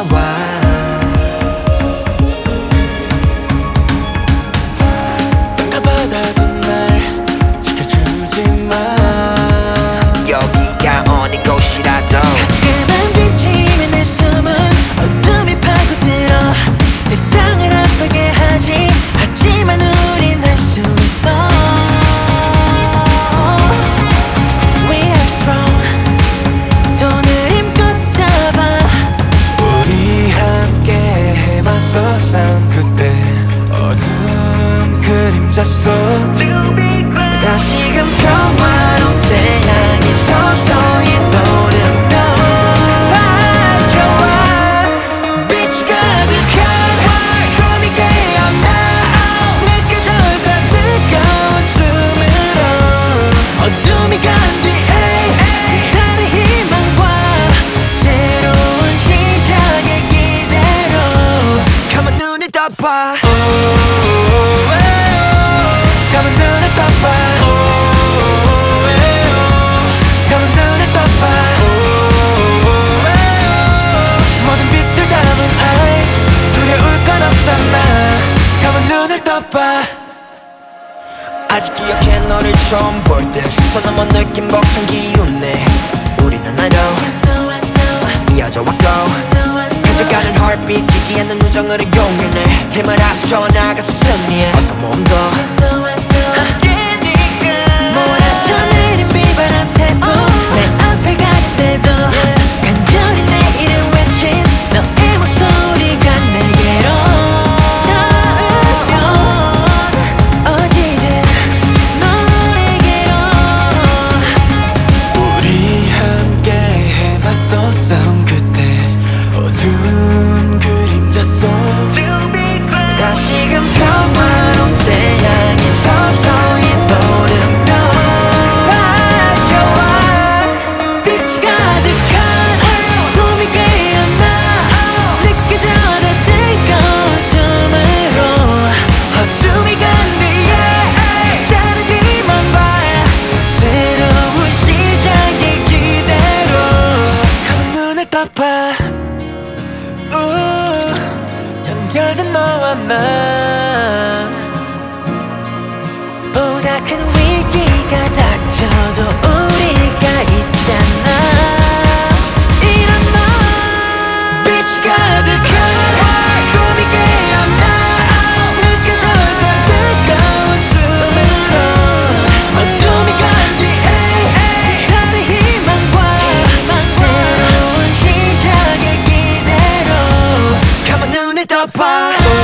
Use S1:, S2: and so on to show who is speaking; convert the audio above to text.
S1: 나와. 땅과 바다도 날 지켜주지만
S2: 여기가 어느 곳이라도
S1: 가끔은 비치면 내 숨은 어둠이 파고들어 세상을 아프게 하지. 하지만 우린 할 수 있어. We are strong. 손을 힘껏 잡아. 우리 함께 해봤어. 싸운 그때 어두운 그림자 속 다시금 평화로운 태양이 서서히 떠오르면 밝혀와. 빛이 가득한 꿈이 깨어나 느껴져 다 뜨거운 숨으로 어둠이 간 뒤에 다른 희망과 새로운 시작의 기대로 가만 눈을 떠봐. 가만 눈을 떠봐. 가만 눈을 떠봐. 모든 빛을 담은 eyes 두려울 건 없잖아. 가만 눈을 떠봐.
S2: 아직 기억해 너를 처음 볼 때 시선 넘어 느낀 벅찬 기운내 우리는 나도 이어져 왔고 가져가는 heartbeat 지지 않는 우정으로 용인해 힘을 합쳐 나가서 승리해 어떤 몸도 함께 네가
S1: 몰아쳐 내린 비바람 태풍 내 앞을 갈 때도 간절히 내 이름 외친 너의 목소리가 내게로 닿으면 어디든 너에게로. 우리 함께 해봤어. 싸운 그때 어두운 그림자 속 다시금 평화로운 태양이 서서히 떠오르면 밝혀와. 빛이 가득한 꿈이 깨어나 느껴져 다 뜨거운 숨으로 어둠이 간 뒤에 다른 희망과 새로운 시작의 기대로 가만 눈을 떠봐. 연결된 너와 나 보다 큰 위기가 닥쳐도 우리가 있잖아. 이런 너 빛이 가득한 꿈이 깨어나 느껴져 다 뜨거운 숨으로 어둠이 간 뒤에 다른 희망과 새로운 시작의 기대로 가만 눈을 떠봐.